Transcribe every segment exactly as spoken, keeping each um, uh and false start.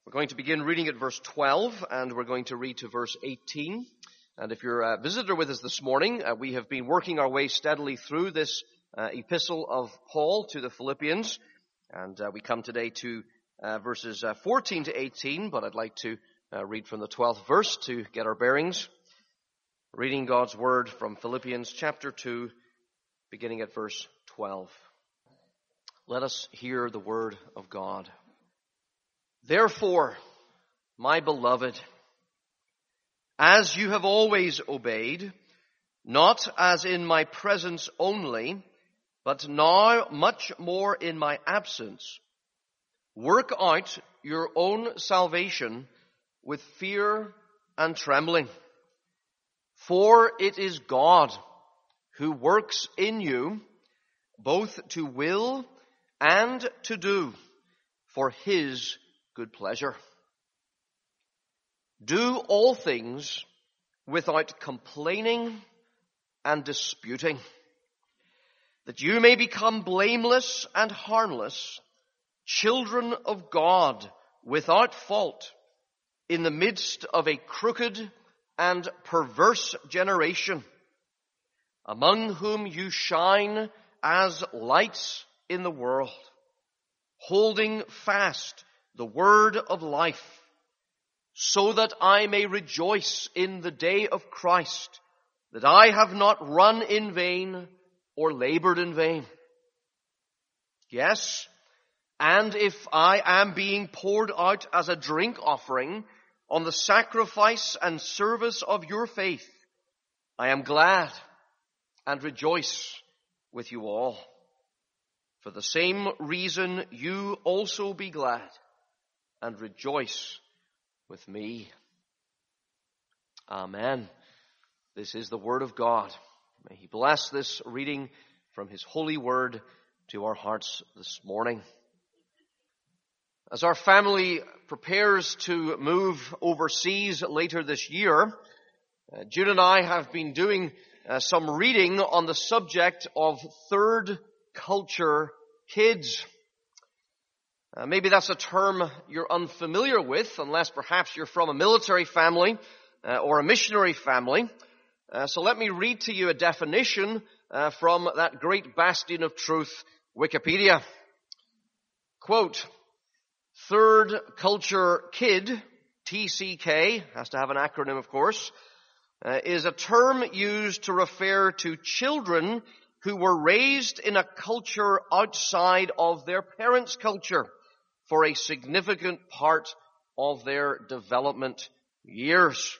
We're going to begin reading at verse twelve, and we're going to read to verse eighteen. And if you're a visitor with us this morning, uh, we have been working our way steadily through this uh, epistle of Paul to the Philippians. And uh, we come today to uh, verses uh, fourteen to eighteen, but I'd like to uh, read from the twelfth verse to get our bearings. Reading God's word from Philippians chapter two, beginning at verse twelve. Let us hear the word of God. Therefore, my beloved, as you have always obeyed, not as in my presence only, but now much more in my absence, work out your own salvation with fear and trembling. For it is God who works in you, both to will and to do for his good pleasure. Do all things without complaining and disputing, that you may become blameless and harmless, children of God without fault, in the midst of a crooked and perverse generation, among whom you shine as lights in the world, holding fast the word of life, so that I may rejoice in the day of Christ, that I have not run in vain or labored in vain. Yes, and if I am being poured out as a drink offering on the sacrifice and service of your faith, I am glad and rejoice with you all. For the same reason you also be glad and rejoice with me. Amen. This is the word of God. May he bless this reading from his holy word to our hearts this morning. As our family prepares to move overseas later this year, uh, Jude and I have been doing uh, some reading on the subject of third culture kids. Uh, maybe that's a term you're unfamiliar with, unless perhaps you're from a military family uh, or a missionary family. Uh, so let me read to you a definition uh, from that great bastion of truth, Wikipedia. Quote, third culture kid, T C K, has to have an acronym of course, uh, is a term used to refer to children who were raised in a culture outside of their parents' culture for a significant part of their development years.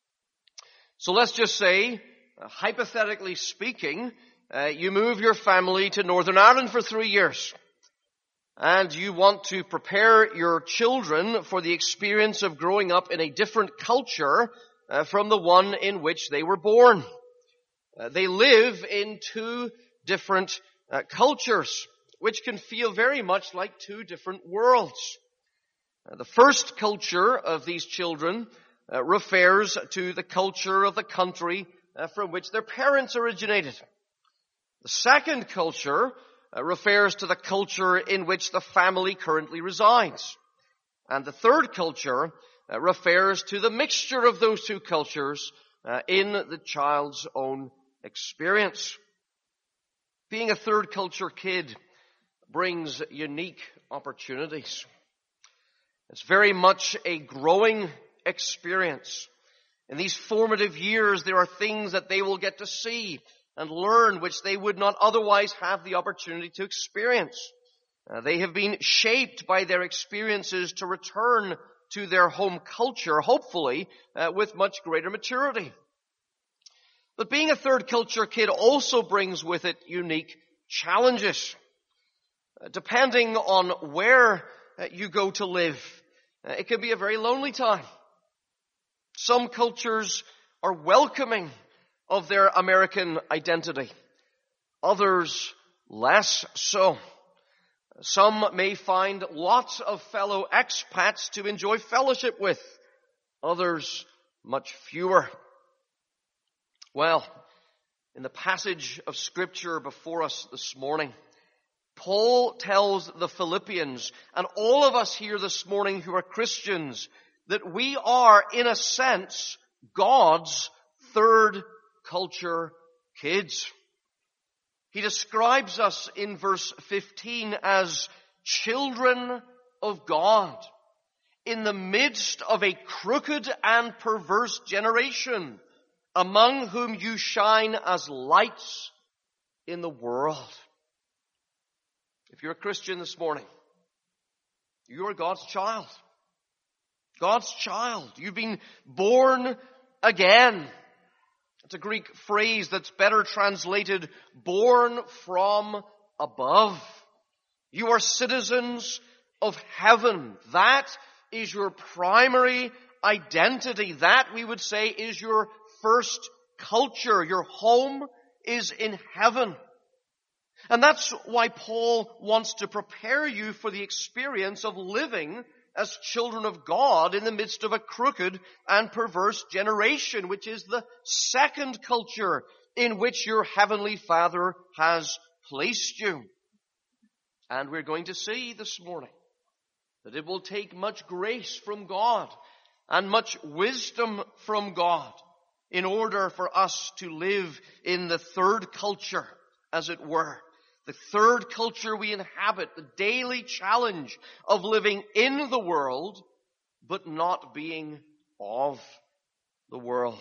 So let's just say, uh, hypothetically speaking, uh, you move your family to Northern Ireland for three years. And you want to prepare your children for the experience of growing up in a different culture uh, from the one in which they were born. Uh, they live in two different uh, cultures, which can feel very much like two different worlds. Uh, the first culture of these children uh, refers to the culture of the country uh, from which their parents originated. The second culture uh, refers to the culture in which the family currently resides. And the third culture uh, refers to the mixture of those two cultures uh, in the child's own experience. Being a third culture kid brings unique opportunities. It's very much a growing experience. In these formative years, there are things that they will get to see and learn which they would not otherwise have the opportunity to experience. Uh, they have been shaped by their experiences to return to their home culture, hopefully, uh, with much greater maturity. But being a third culture kid also brings with it unique challenges. Uh, depending on where uh, you go to live, uh, it can be a very lonely time. Some cultures are welcoming of their American identity. Others less so. Some may find lots of fellow expats to enjoy fellowship with. Others much fewer. Well, in the passage of Scripture before us this morning, Paul tells the Philippians, and all of us here this morning who are Christians, that we are, in a sense, God's third culture kids. He describes us in verse fifteen as children of God in the midst of a crooked and perverse generation, among whom you shine as lights in the world. If you're a Christian this morning, you are God's child. God's child. You've been born again. It's a Greek phrase that's better translated, born from above. You are citizens of heaven. That is your primary identity. That, we would say, is your first culture. Your home is in heaven. And that's why Paul wants to prepare you for the experience of living as children of God in the midst of a crooked and perverse generation, which is the second culture in which your heavenly Father has placed you. And we're going to see this morning that it will take much grace from God and much wisdom from God in order for us to live in the third culture, as it were. The third culture we inhabit, the daily challenge of living in the world, but not being of the world.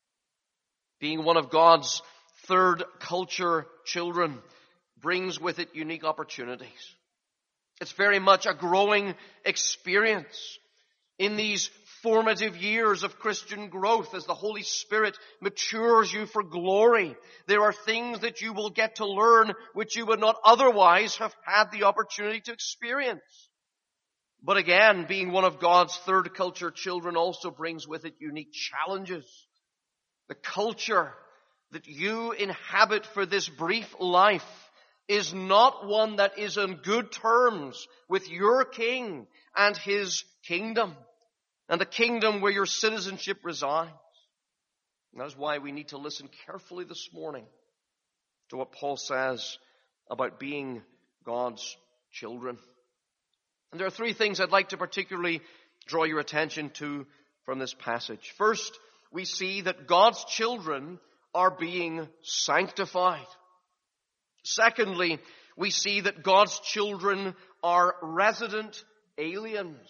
Being one of God's third culture children brings with it unique opportunities. It's very much a growing experience in these formative years of Christian growth as the Holy Spirit matures you for glory. There are things that you will get to learn which you would not otherwise have had the opportunity to experience. But again, being one of God's third culture children also brings with it unique challenges. The culture that you inhabit for this brief life is not one that is on good terms with your King and His kingdom, and the kingdom where your citizenship resides. And that is why we need to listen carefully this morning to what Paul says about being God's children. And there are three things I'd like to particularly draw your attention to from this passage. First, we see that God's children are being sanctified. Secondly, we see that God's children are resident aliens.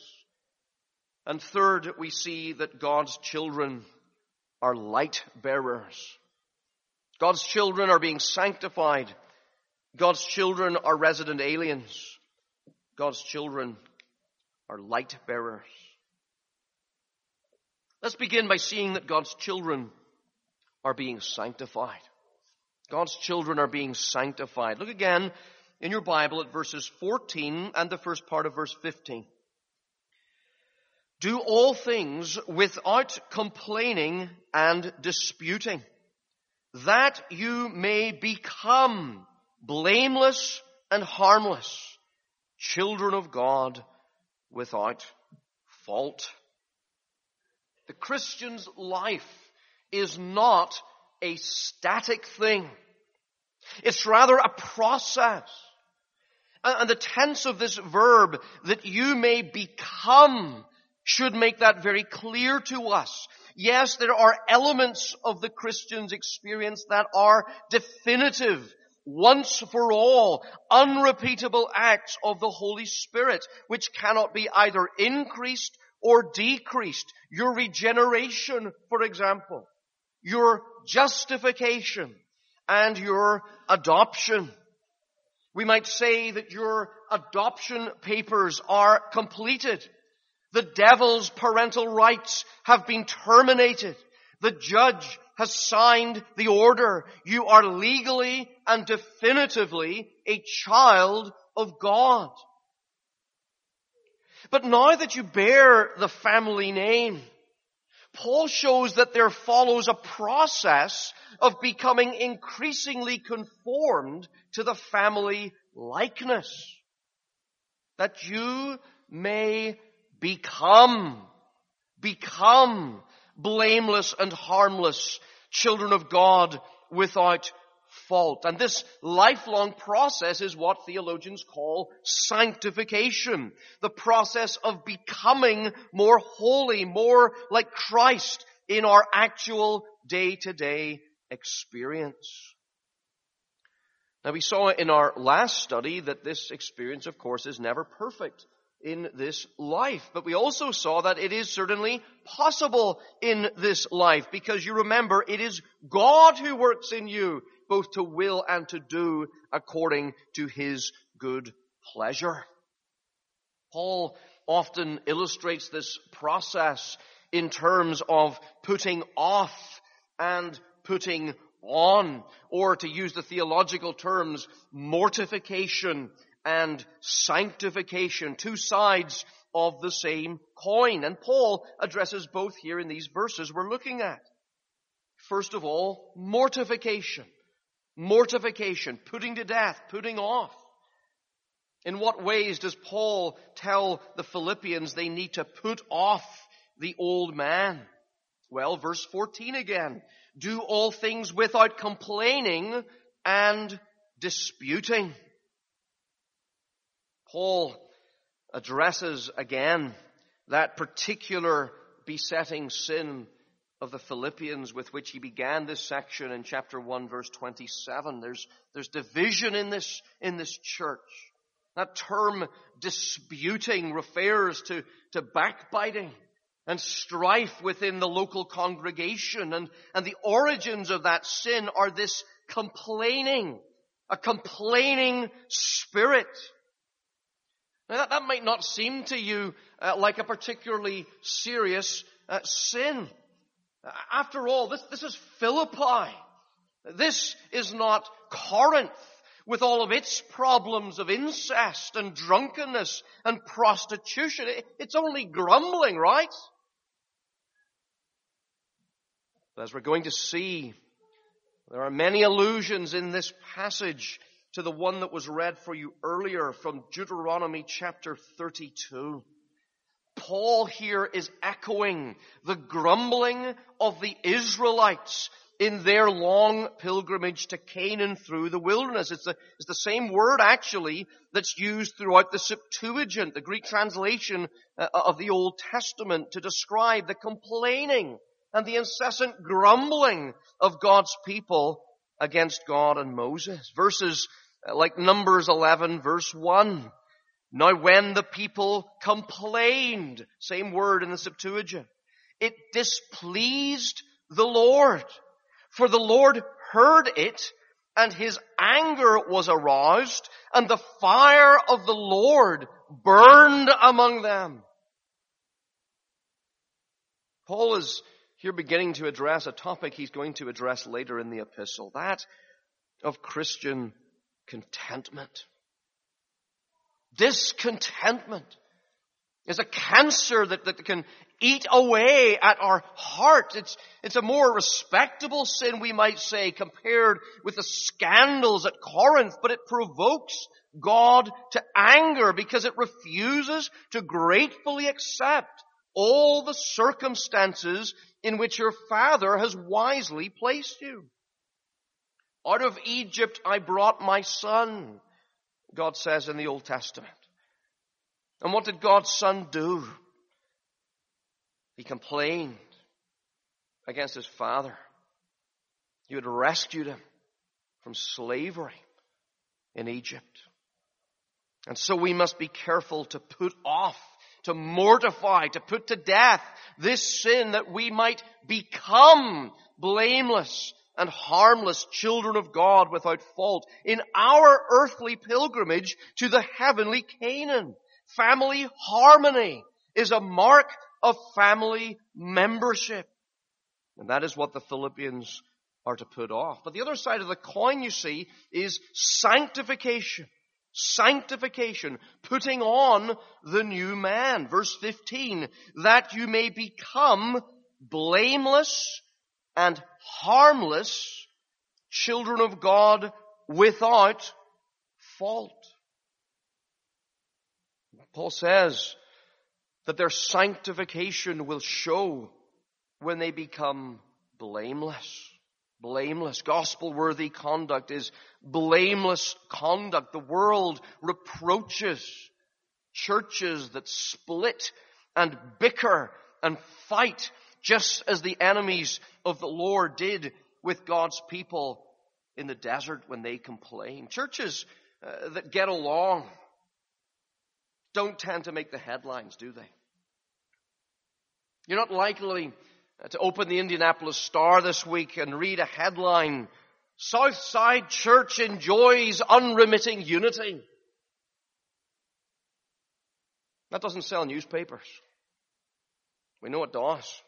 And third, we see that God's children are light bearers. God's children are being sanctified. God's children are resident aliens. God's children are light bearers. Let's begin by seeing that God's children are being sanctified. God's children are being sanctified. Look again in your Bible at verses fourteen and the first part of verse fifteen. Do all things without complaining and disputing, that you may become blameless and harmless, children of God without fault. The Christian's life is not a static thing. It's rather a process. And the tense of this verb, that you may become, should make that very clear to us. Yes, there are elements of the Christian's experience that are definitive, once for all, unrepeatable acts of the Holy Spirit, which cannot be either increased or decreased. Your regeneration, for example, your justification, and your adoption. We might say that your adoption papers are completed. The devil's parental rights have been terminated. The judge has signed the order. You are legally and definitively a child of God. But now that you bear the family name, Paul shows that there follows a process of becoming increasingly conformed to the family likeness. That you may become, become blameless and harmless children of God without fault. And this lifelong process is what theologians call sanctification. The process of becoming more holy, more like Christ in our actual day-to-day experience. Now, we saw in our last study that this experience, of course, is never perfect in this life. But we also saw that it is certainly possible in this life, because you remember, it is God who works in you, both to will and to do according to His good pleasure. Paul often illustrates this process in terms of putting off and putting on, or to use the theological terms, mortification and sanctification, two sides of the same coin. And Paul addresses both here in these verses we're looking at. First of all, mortification. Mortification, putting to death, putting off. In what ways does Paul tell the Philippians they need to put off the old man? Well, verse fourteen again. Do all things without complaining and disputing. Paul addresses again that particular besetting sin of the Philippians with which he began this section in chapter one, verse twenty-seven. There's, there's division in this, in this church. That term disputing refers to, to backbiting and strife within the local congregation. And, and the origins of that sin are this complaining, a complaining spirit. Now that, that might not seem to you uh, like a particularly serious uh, sin. After all, this, this is Philippi. This is not Corinth with all of its problems of incest and drunkenness and prostitution. It, it's only grumbling, right? But as we're going to see, there are many allusions in this passage to the one that was read for you earlier from Deuteronomy chapter thirty-two. Paul here is echoing the grumbling of the Israelites in their long pilgrimage to Canaan through the wilderness. It's the, it's the same word, actually, that's used throughout the Septuagint, the Greek translation uh, of the Old Testament, to describe the complaining and the incessant grumbling of God's people against God and Moses. Verses uh, like Numbers eleven, verse one. Now when the people complained, same word in the Septuagint, it displeased the Lord. For the Lord heard it, and His anger was aroused, and the fire of the Lord burned among them. Paul is here beginning to address a topic he's going to address later in the epistle, that of Christian contentment. Discontentment is a cancer that, that can eat away at our heart. It's, it's a more respectable sin, we might say, compared with the scandals at Corinth, but it provokes God to anger because it refuses to gratefully accept all the circumstances in which your Father has wisely placed you. Out of Egypt I brought my son, God says in the Old Testament. And what did God's son do? He complained against his father. He had rescued him from slavery in Egypt. And so we must be careful to put off, to mortify, to put to death this sin, that we might become blameless and harmless children of God without fault in our earthly pilgrimage to the heavenly Canaan. Family harmony is a mark of family membership. And that is what the Philippians are to put off. But the other side of the coin, you see, is sanctification. Sanctification, putting on the new man. Verse fifteen, that you may become blameless and harmless children of God without fault. Paul says that their sanctification will show when they become blameless. Blameless. Gospel-worthy conduct is blameless conduct. The world reproaches churches that split and bicker and fight, just as the enemies of the Lord did with God's people in the desert when they complained. Churches uh, that get along don't tend to make the headlines, do they? You're not likely to open the Indianapolis Star this week and read a headline, Southside Church enjoys unremitting unity. That doesn't sell newspapers. We know it does.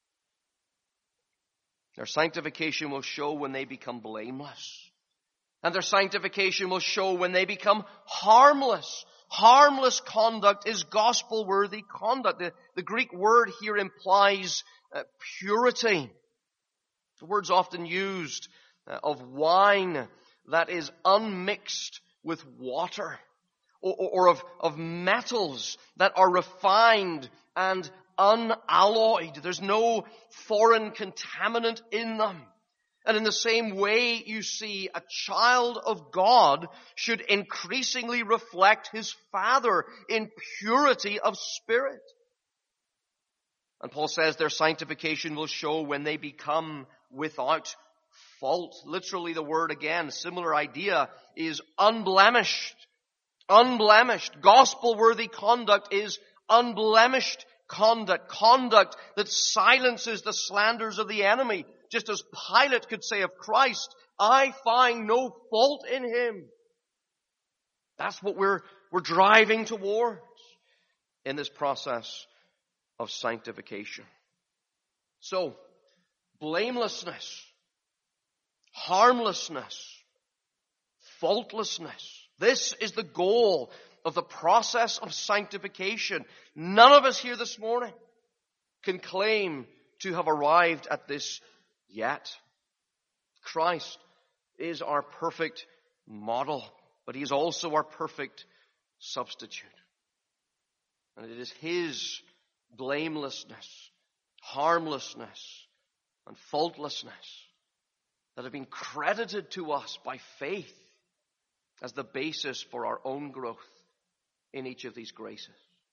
Their sanctification will show when they become blameless. And their sanctification will show when they become harmless. Harmless conduct is gospel-worthy conduct. The, the Greek word here implies uh, purity. The word's often used uh, of wine that is unmixed with water, or, or, or of, of metals that are refined and unalloyed. There's no foreign contaminant in them. And in the same way, you see, a child of God should increasingly reflect his Father in purity of spirit. And Paul says their sanctification will show when they become without fault. Literally, the word again, similar idea, is unblemished. Unblemished. Gospel-worthy conduct is unblemished conduct. Conduct that silences the slanders of the enemy. Just as Pilate could say of Christ, I find no fault in him. That's what we're, we're driving towards in this process of sanctification. So, blamelessness, harmlessness, faultlessness. This is the goal of the process of sanctification. None of us here this morning can claim to have arrived at this yet. Christ is our perfect model, but he is also our perfect substitute. And it is his blamelessness, harmlessness, and faultlessness that have been credited to us by faith as the basis for our own growth in each of these graces.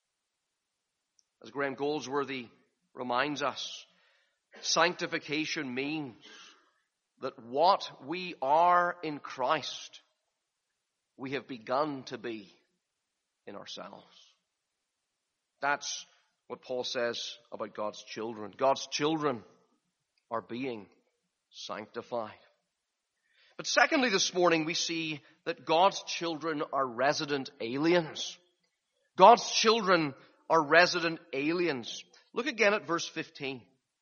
As Graham Goldsworthy reminds us, sanctification means that what we are in Christ, we have begun to be in ourselves. That's what Paul says about God's children. God's children are being sanctified. But secondly, this morning we see that God's children are resident aliens. God's children are resident aliens. Look again at verse fifteen.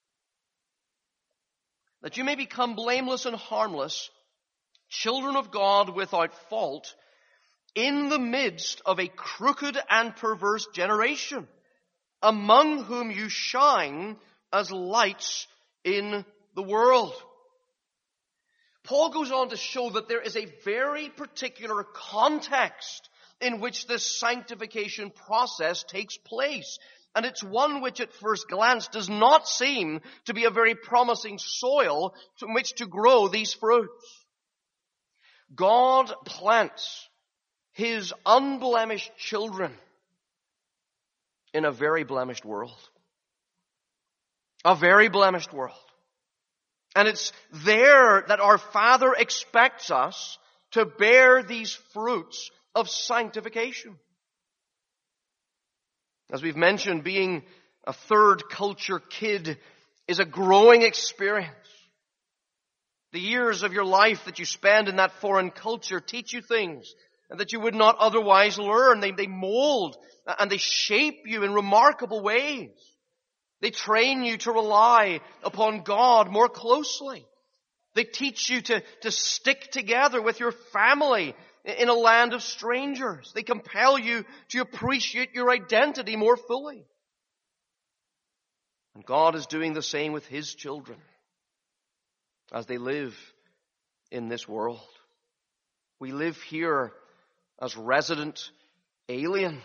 That you may become blameless and harmless, children of God without fault, in the midst of a crooked and perverse generation, among whom you shine as lights in the world. Paul goes on to show that there is a very particular context in which this sanctification process takes place. And it's one which at first glance does not seem to be a very promising soil from which to grow these fruits. God plants his unblemished children in a very blemished world. A very blemished world. And it's there that our Father expects us to bear these fruits of sanctification. As we've mentioned, being a third culture kid is a growing experience. The years of your life that you spend in that foreign culture teach you things that you would not otherwise learn. They, they mold and they shape you in remarkable ways. They train you to rely upon God more closely. They teach you to, to stick together with your family in a land of strangers. They compel you to appreciate your identity more fully. And God is doing the same with his children as they live in this world. We live here as resident aliens.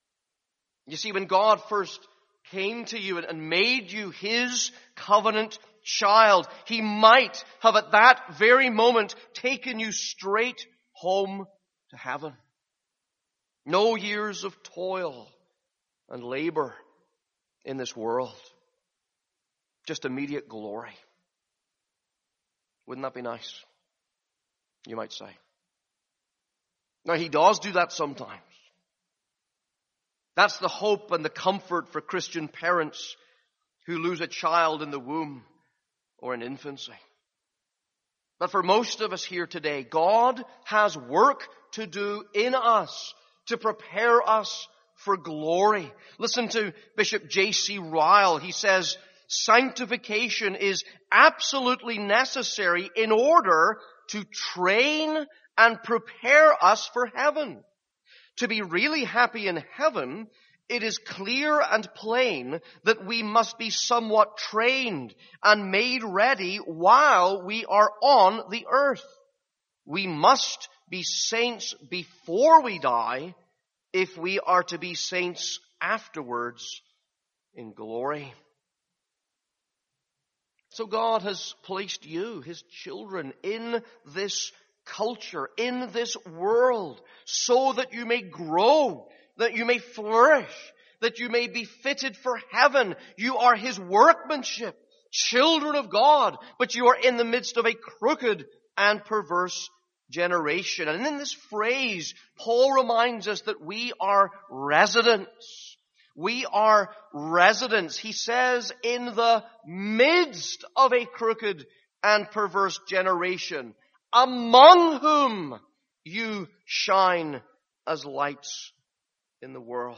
You see, when God first came to you and made you his covenant child, he might have at that very moment taken you straight home to heaven. No years of toil and labor in this world. Just immediate glory. Wouldn't that be nice? You might say. Now, he does do that sometimes. That's the hope and the comfort for Christian parents who lose a child in the womb or in infancy. But for most of us here today, God has work to do in us to prepare us for glory. Listen to Bishop J C Ryle. He says, sanctification is absolutely necessary in order to train and prepare us for heaven. To be really happy in heaven, it is clear and plain that we must be somewhat trained and made ready while we are on the earth. We must be saints before we die if we are to be saints afterwards in glory. So God has placed you, His children, in this culture, in this world, so that you may grow, that you may flourish, that you may be fitted for heaven. You are His workmanship, children of God, but you are in the midst of a crooked and perverse generation. And in this phrase, Paul reminds us that we are residents. We are residents. He says, in the midst of a crooked and perverse generation, among whom you shine as lights in the world.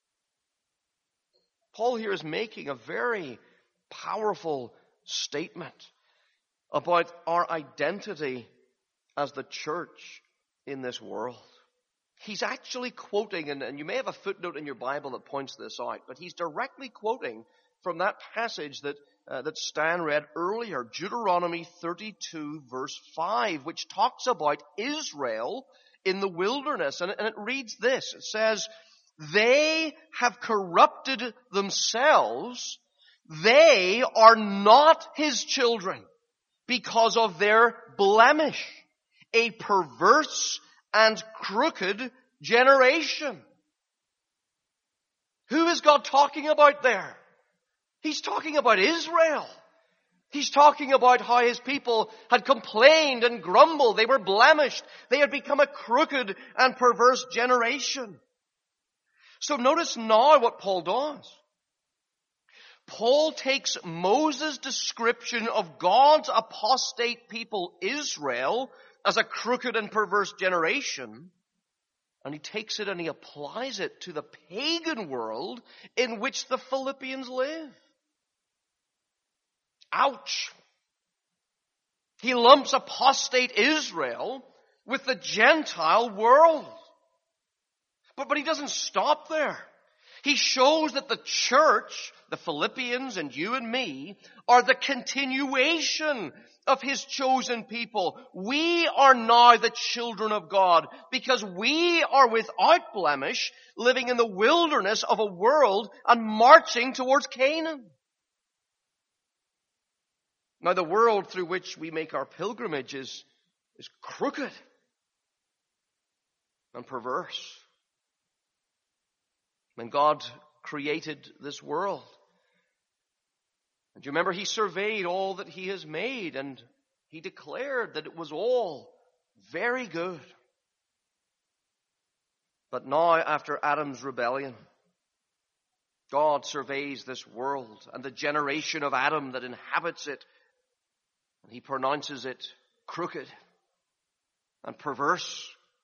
Paul here is making a very powerful statement about our identity as the church in this world. He's actually quoting, and, and you may have a footnote in your Bible that points this out, but he's directly quoting from that passage that uh, that Stan read earlier, Deuteronomy thirty-two verse five, which talks about Israel in the wilderness. And, and it reads this. It says, they have corrupted themselves. They are not His children because of their blemish, a perverse and crooked generation. Who is God talking about there? He's talking about Israel. He's talking about how His people had complained and grumbled. They were blemished. They had become a crooked and perverse generation. So notice now what Paul does. Paul takes Moses' description of God's apostate people, Israel, as a crooked and perverse generation, and he takes it and he applies it to the pagan world in which the Philippians live. Ouch! He lumps apostate Israel with the Gentile world. But, but he doesn't stop there. He shows that the church, the Philippians and you and me, are the continuation of His chosen people. We are now the children of God because we are without blemish, living in the wilderness of a world and marching towards Canaan. Now, the world through which we make our pilgrimage is, is crooked and perverse. When God created this world, and you remember He surveyed all that He has made, and He declared that it was all very good. But now, after Adam's rebellion, God surveys this world and the generation of Adam that inhabits it, and He pronounces it crooked and perverse.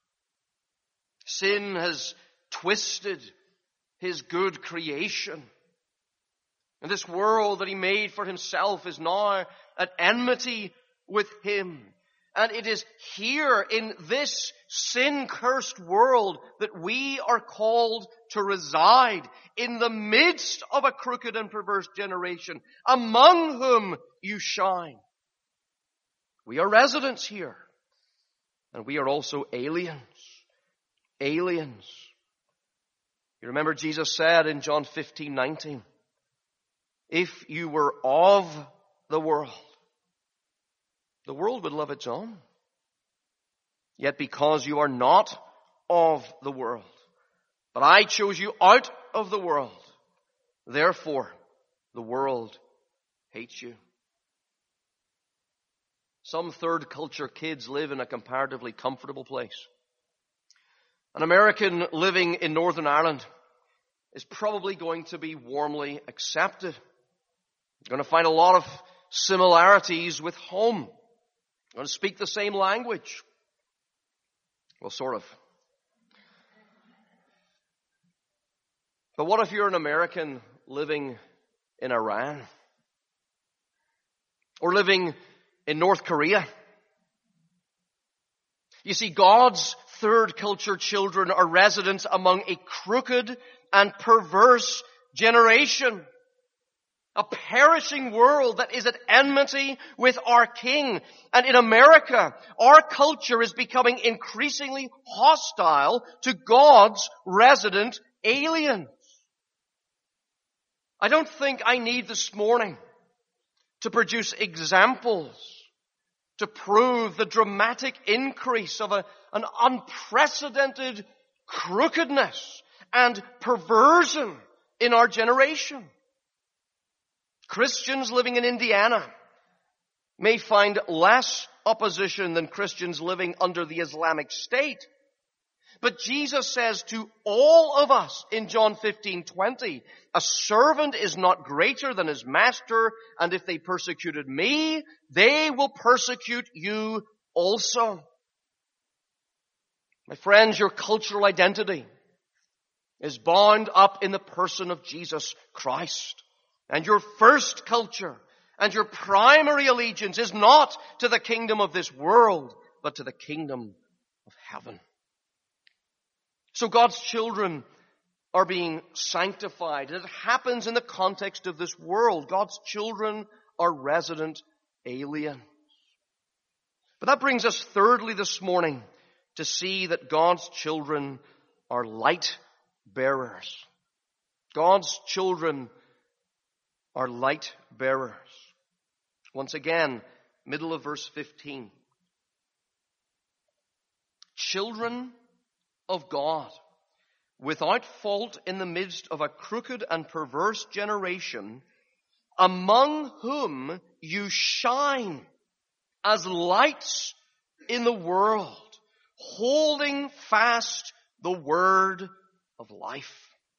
Sin has twisted His good creation. And this world that He made for Himself is now at enmity with Him. And it is here in this sin-cursed world that we are called to reside, in the midst of a crooked and perverse generation, among whom you shine. We are residents here, and we are also aliens. Aliens. You remember Jesus said in John fifteen nineteen, if you were of the world, the world would love its own. Yet because you are not of the world, but I chose you out of the world, therefore the world hates you. Some third culture kids live in a comparatively comfortable place. An American living in Northern Ireland is probably going to be warmly accepted. You're going to find a lot of similarities with home. You're going to speak the same language. Well, sort of. But what if you're an American living in Iran? Or living in North Korea? You see, God's third culture children are residents among a crooked and perverse generation. A perishing world that is at enmity with our King. And in America, our culture is becoming increasingly hostile to God's resident aliens. I don't think I need this morning to produce examples to prove the dramatic increase of a, an unprecedented crookedness and perversion in our generation. Christians living in Indiana may find less opposition than Christians living under the Islamic State. But Jesus says to all of us in John fifteen twenty, a servant is not greater than his master, and if they persecuted me, they will persecute you also. My friends, your cultural identity is bound up in the person of Jesus Christ. And your first culture and your primary allegiance is not to the kingdom of this world, but to the kingdom of heaven. So God's children are being sanctified. And it happens in the context of this world. God's children are resident aliens. But that brings us thirdly this morning to see that God's children are light bearers. God's children are light bearers. Once again, middle of verse fifteen. Children of God, without fault in the midst of a crooked and perverse generation, among whom you shine as lights in the world, holding fast the word of life.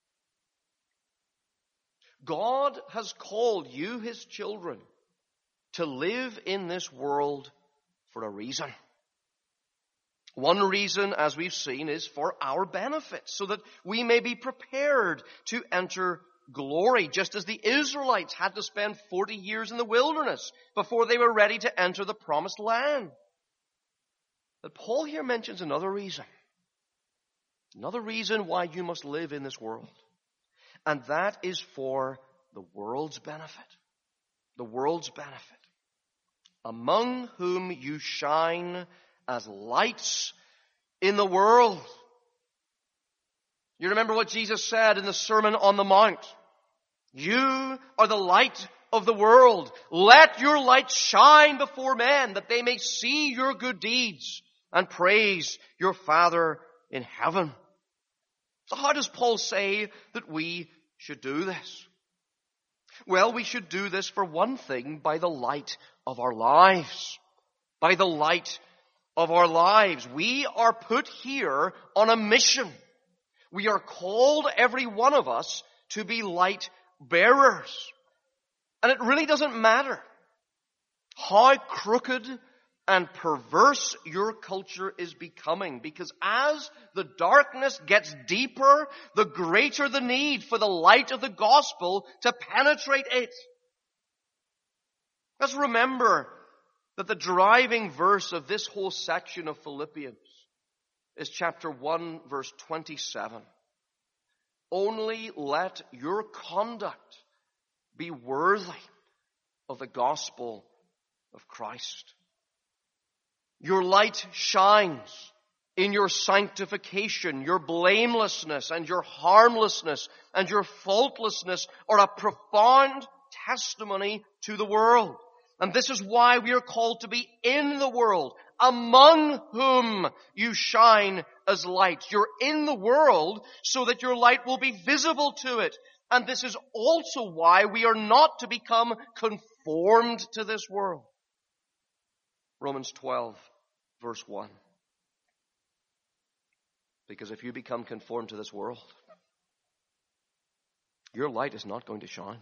God has called you, his children, to live in this world for a reason. One reason, as we've seen, is for our benefit, so that we may be prepared to enter glory, just as the Israelites had to spend forty years in the wilderness before they were ready to enter the promised land. But Paul here mentions another reason. Another reason why you must live in this world. And that is for the world's benefit. The world's benefit. Among whom you shine as lights in the world. You remember what Jesus said in the Sermon on the Mount. You are the light of the world. Let your light shine before men, that they may see your good deeds and praise your Father in heaven. So how does Paul say that we should do this? Well, we should do this, for one thing, by the light of our lives. By the light of our lives. We are put here on a mission. We are called, every one of us, to be light bearers. And it really doesn't matter how crooked and perverse your culture is becoming, because as the darkness gets deeper, the greater the need for the light of the gospel to penetrate it. Let's remember that the driving verse of this whole section of Philippians is chapter one, verse twenty-seven. Only let your conduct be worthy of the gospel of Christ. Your light shines in your sanctification, your blamelessness and your harmlessness and your faultlessness are a profound testimony to the world. And this is why we are called to be in the world, among whom you shine as lights. You're in the world so that your light will be visible to it. And this is also why we are not to become conformed to this world. Romans twelve, verse one. Because if you become conformed to this world, your light is not going to shine.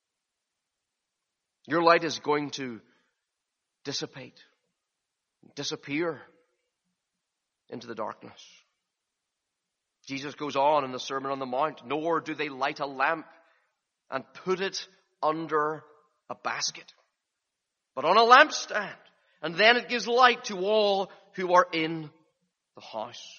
Your light is going to dissipate, disappear into the darkness. Jesus goes on in the Sermon on the Mount, nor do they light a lamp and put it under a basket, but on a lampstand, and then it gives light to all who are in the house.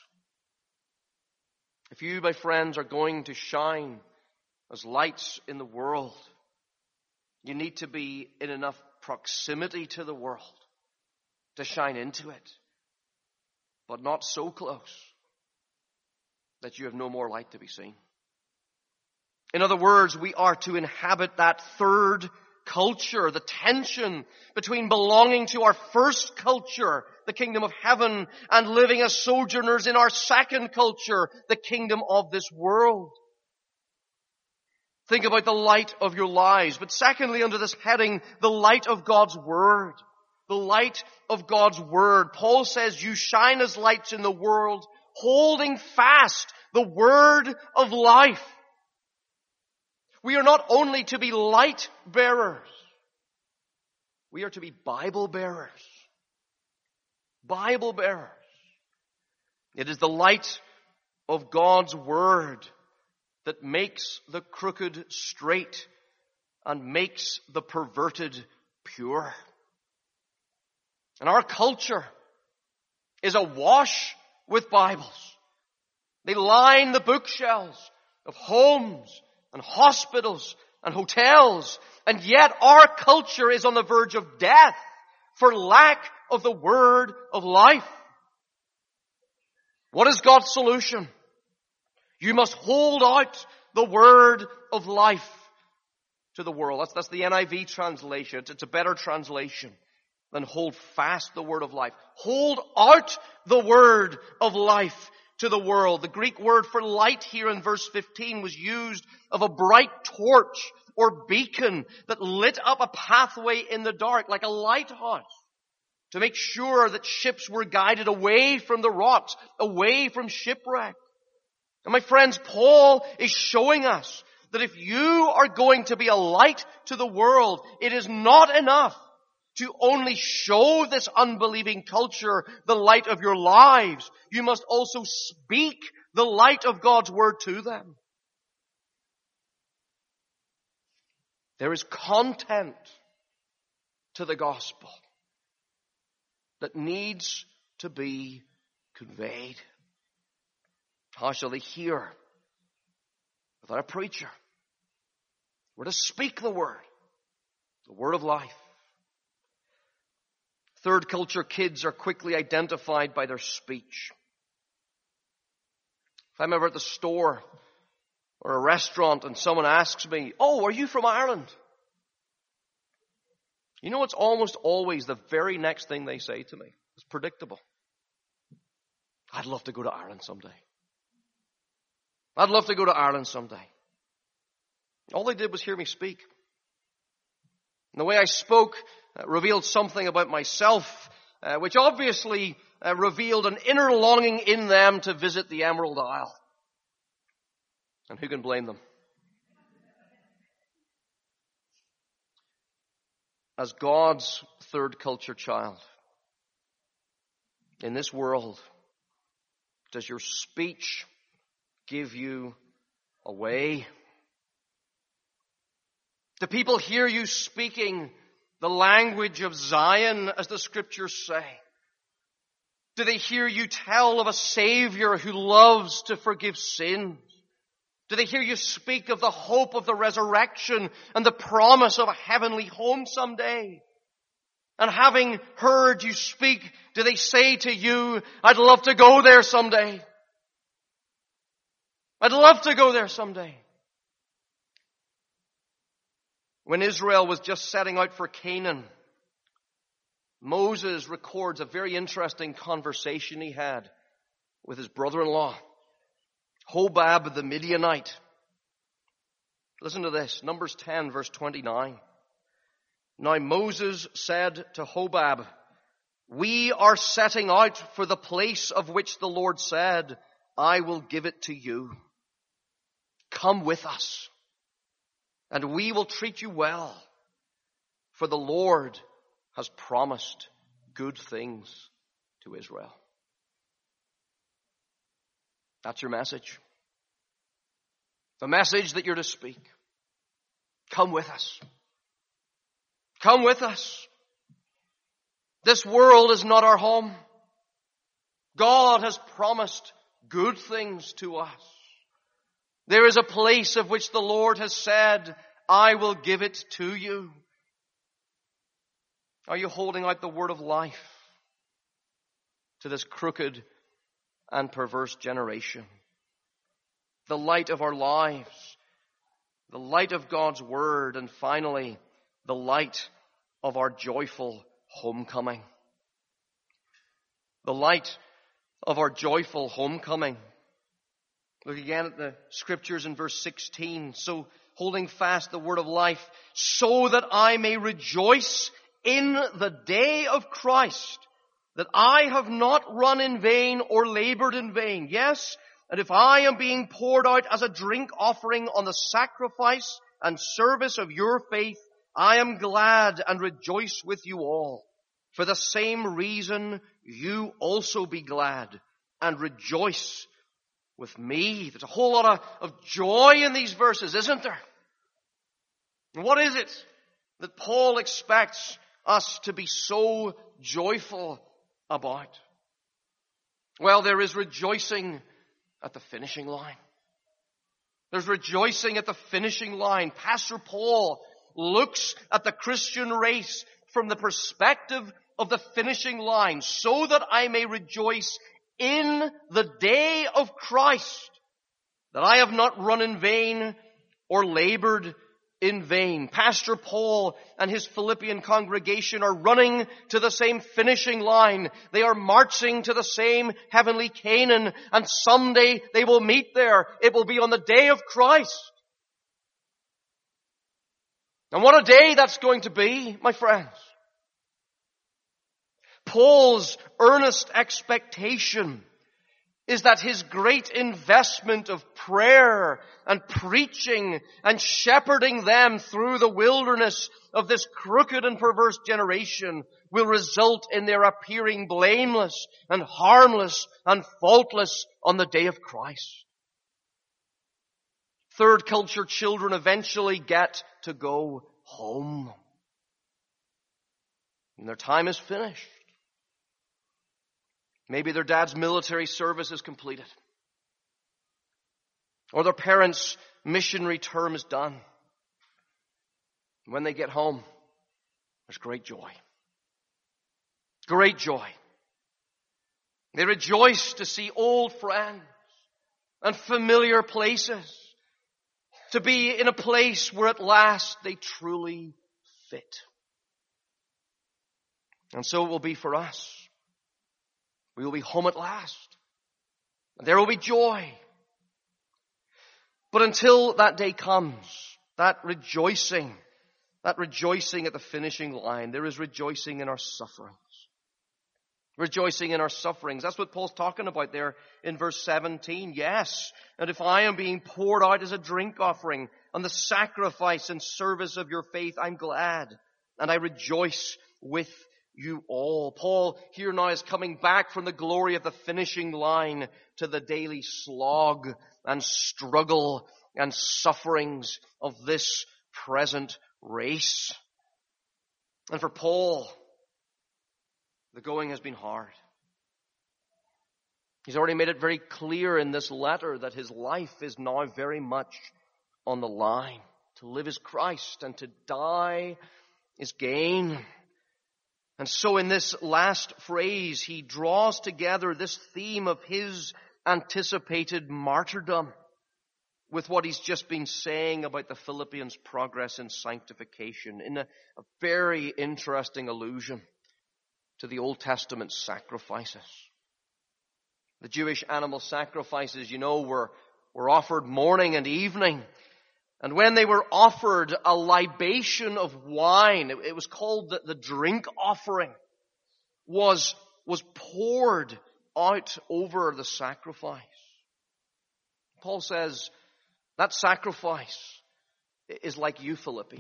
If you, my friends, are going to shine as lights in the world, you need to be in enough proximity to the world to shine into it, but not so close that you have no more light to be seen. In other words, we are to inhabit that third culture, the tension between belonging to our first culture, the kingdom of heaven, and living as sojourners in our second culture, the kingdom of this world. Think about the light of your lives. But secondly, under this heading, the light of God's Word. The light of God's Word. Paul says, you shine as lights in the world, holding fast the Word of life. We are not only to be light bearers, we are to be Bible bearers. Bible bearers. It is the light of God's Word that makes the crooked straight and makes the perverted pure. And our culture is awash with Bibles. They line the bookshelves of homes and hospitals and hotels, and yet our culture is on the verge of death for lack of the Word of life. What is God's solution? You must hold out the Word of life to the world. That's, that's the N I V translation. It's, it's a better translation than hold fast the Word of life. Hold out the Word of life to the world. The Greek word for light here in verse fifteen was used of a bright torch or beacon that lit up a pathway in the dark, like a lighthouse, to make sure that ships were guided away from the rocks, away from shipwreck. And my friends, Paul is showing us that if you are going to be a light to the world, it is not enough to only show this unbelieving culture the light of your lives. You must also speak the light of God's Word to them. There is content to the gospel that needs to be conveyed. How shall they hear without a preacher? We're to speak the word, the word of life. Third culture kids are quickly identified by their speech. If I'm ever at the store or a restaurant and someone asks me, "Oh, are you from Ireland?" You know, it's almost always the very next thing they say to me. It's predictable. I'd love to go to Ireland someday. I'd love to go to Ireland someday. All they did was hear me speak. And the way I spoke uh, revealed something about myself, uh, which obviously uh, revealed an inner longing in them to visit the Emerald Isle. And who can blame them? As God's third culture child, in this world, does your speech give you away? Do people hear you speaking the language of Zion, as the scriptures say? Do they hear you tell of a Savior who loves to forgive sins? Do they hear you speak of the hope of the resurrection and the promise of a heavenly home someday? And having heard you speak, do they say to you, "I'd love to go there someday. I'd love to go there someday"? When Israel was just setting out for Canaan, Moses records a very interesting conversation he had with his brother-in-law, Hobab the Midianite. Listen to this, Numbers ten, verse twenty-nine. Now Moses said to Hobab, we are setting out for the place of which the Lord said, I will give it to you. Come with us, and we will treat you well, for the Lord has promised good things to Israel. That's your message. The message that you're to speak. Come with us. Come with us. This world is not our home. God has promised good things to us. There is a place of which the Lord has said, I will give it to you. Are you holding out the word of life to this crooked and perverse generation? The light of our lives, the light of God's word, and finally, the light of our joyful homecoming. The light of our joyful homecoming. Look again at the scriptures in verse sixteen. So, holding fast the word of life, so that I may rejoice in the day of Christ, that I have not run in vain or labored in vain. Yes, and if I am being poured out as a drink offering on the sacrifice and service of your faith, I am glad and rejoice with you all. For the same reason, you also be glad and rejoice with me. There's a whole lot of, of joy in these verses, isn't there? And what is it that Paul expects us to be so joyful about? Well, there is rejoicing at the finishing line. There's rejoicing at the finishing line. Pastor Paul looks at the Christian race from the perspective of the finishing line, so that I may rejoice in the day of Christ, that I have not run in vain or labored in vain. Pastor Paul and his Philippian congregation are running to the same finishing line. They are marching to the same heavenly Canaan, and someday they will meet there. It will be on the day of Christ. And what a day that's going to be, my friends. Paul's earnest expectation is that his great investment of prayer and preaching and shepherding them through the wilderness of this crooked and perverse generation will result in their appearing blameless and harmless and faultless on the day of Christ. Third culture children eventually get to go home. And their time is finished. Maybe their dad's military service is completed. Or their parents' missionary term is done. When they get home, there's great joy. Great joy. They rejoice to see old friends and familiar places. To be in a place where at last they truly fit. And so it will be for us. We will be home at last. There will be joy. But until that day comes, that rejoicing, that rejoicing at the finishing line, there is rejoicing in our sufferings. Rejoicing in our sufferings. That's what Paul's talking about there in verse seventeen. Yes, and if I am being poured out as a drink offering on the sacrifice and service of your faith, I'm glad, and I rejoice with you all. Paul here now is coming back from the glory of the finishing line to the daily slog and struggle and sufferings of this present race. And for Paul, the going has been hard. He's already made it very clear in this letter that his life is now very much on the line. To live is Christ, and to die is gain. And so in this last phrase, he draws together this theme of his anticipated martyrdom with what he's just been saying about the Philippians' progress in sanctification in a, a very interesting allusion. to the Old Testament sacrifices. The Jewish animal sacrifices, you know, were, were offered morning and evening. And when they were offered a libation of wine, it, it was called the, the drink offering, was, was poured out over the sacrifice. Paul says that sacrifice is like you, Philippians.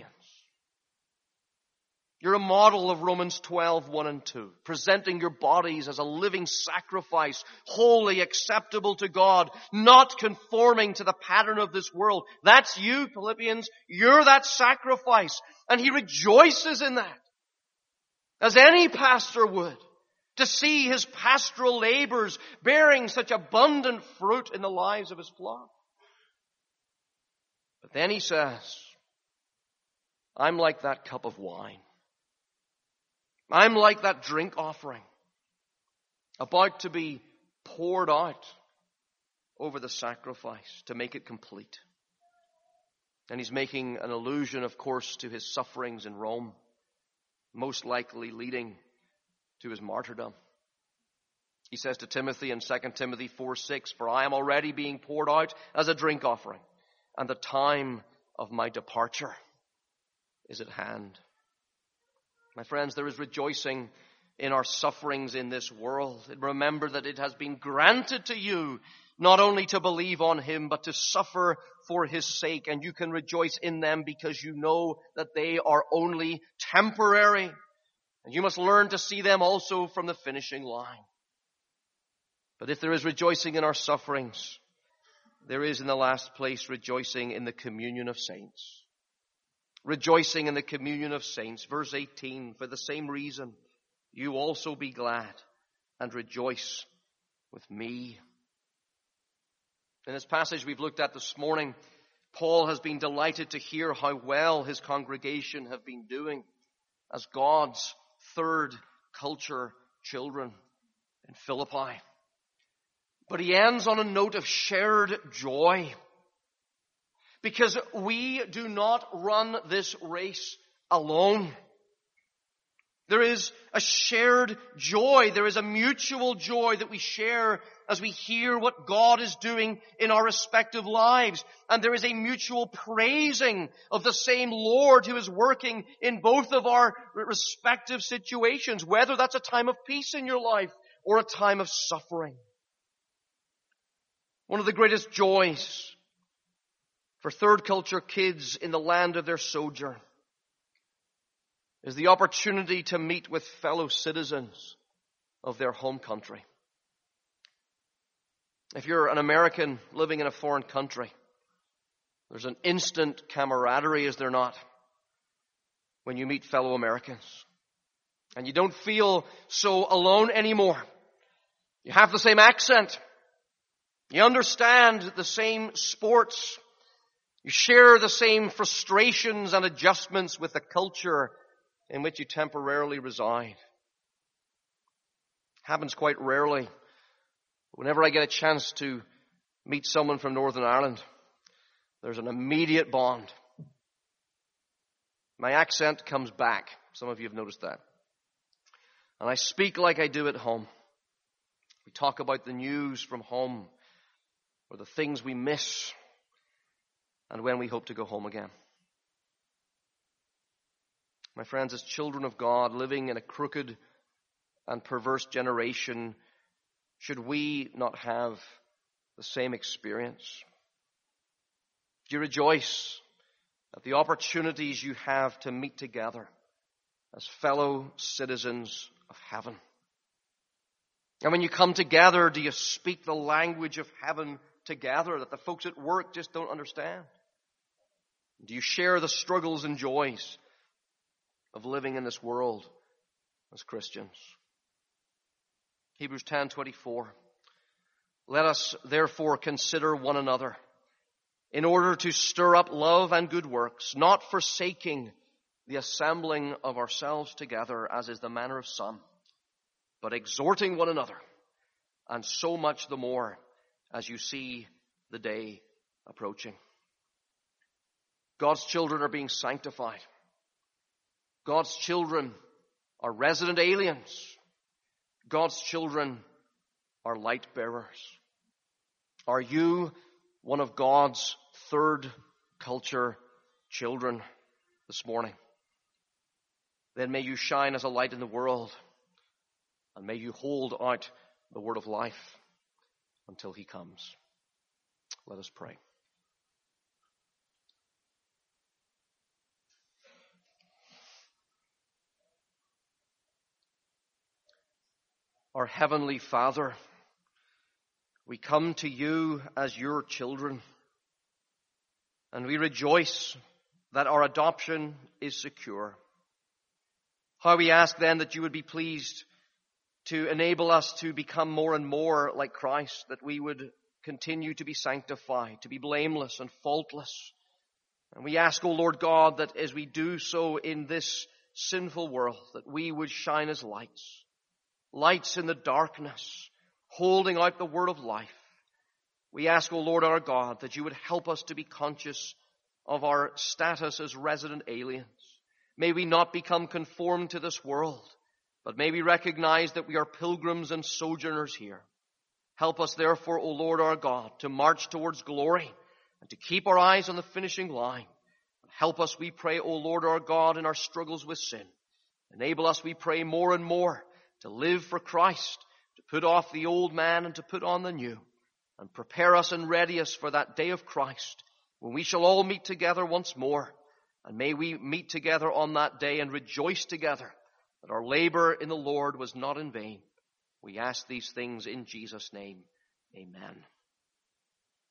You're a model of Romans twelve, one and two, presenting your bodies as a living sacrifice, wholly acceptable to God, not conforming to the pattern of this world. That's you, Philippians. You're that sacrifice. And he rejoices in that, as any pastor would, to see his pastoral labors bearing such abundant fruit in the lives of his flock. But then he says, I'm like that cup of wine. I'm like that drink offering, about to be poured out over the sacrifice to make it complete. And he's making an allusion, of course, to his sufferings in Rome, most likely leading to his martyrdom. He says to Timothy in Second Timothy four six, for I am already being poured out as a drink offering, and the time of my departure is at hand. My friends, there is rejoicing in our sufferings in this world. And remember that it has been granted to you not only to believe on him, but to suffer for his sake. And you can rejoice in them because you know that they are only temporary. And you must learn to see them also from the finishing line. But if there is rejoicing in our sufferings, there is in the last place rejoicing in the communion of saints. Rejoicing in the communion of saints. Verse eighteen, for the same reason, you also be glad and rejoice with me. In this passage we've looked at this morning, Paul has been delighted to hear how well his congregation have been doing as God's third culture children in Philippi. But he ends on a note of shared joy. Because we do not run this race alone. There is a shared joy. There is a mutual joy that we share as we hear what God is doing in our respective lives. And there is a mutual praising of the same Lord who is working in both of our respective situations, whether that's a time of peace in your life or a time of suffering. One of the greatest joys for third culture kids in the land of their sojourn is the opportunity to meet with fellow citizens of their home country. If you're an American living in a foreign country, there's an instant camaraderie, is there not, when you meet fellow Americans. And you don't feel so alone anymore. You have the same accent. You understand the same sports. You share the same frustrations and adjustments with the culture in which you temporarily reside. Happens quite rarely. Whenever I get a chance to meet someone from Northern Ireland, there's an immediate bond. My accent comes back. Some of you have noticed that. And I speak like I do at home. We talk about the news from home, or the things we miss, and when we hope to go home again. My friends, as children of God, living in a crooked and perverse generation, should we not have the same experience? Do you rejoice at the opportunities you have to meet together as fellow citizens of heaven? And when you come together, do you speak the language of heaven together that the folks at work just don't understand? Do you share the struggles and joys of living in this world as Christians? Hebrews ten twenty-four. Let us therefore consider one another in order to stir up love and good works, not forsaking the assembling of ourselves together as is the manner of some, but exhorting one another, and so much the more as you see the day approaching. God's children are being sanctified. God's children are resident aliens God's children are light bearers. Are you one of God's third culture children this morning? Then may you shine as a light in the world, and may you hold out the word of life until he comes. Let us pray. Our Heavenly Father, we come to you as your children, and we rejoice that our adoption is secure. How we ask then that you would be pleased to enable us to become more and more like Christ, that we would continue to be sanctified, to be blameless and faultless. And we ask, O Lord God, that as we do so in this sinful world, that we would shine as lights, lights in the darkness, holding out the word of life. We ask, O Lord our God, that you would help us to be conscious of our status as resident aliens. May we not become conformed to this world, but may we recognize that we are pilgrims and sojourners here. Help us therefore, O Lord our God, to march towards glory and to keep our eyes on the finishing line. Help us, we pray, O Lord our God, in our struggles with sin. Enable us, we pray, more and more to live for Christ, to put off the old man and to put on the new, and prepare us and ready us for that day of Christ, when we shall all meet together once more. And may we meet together on that day and rejoice together that our labor in the Lord was not in vain. We ask these things in Jesus' name. Amen.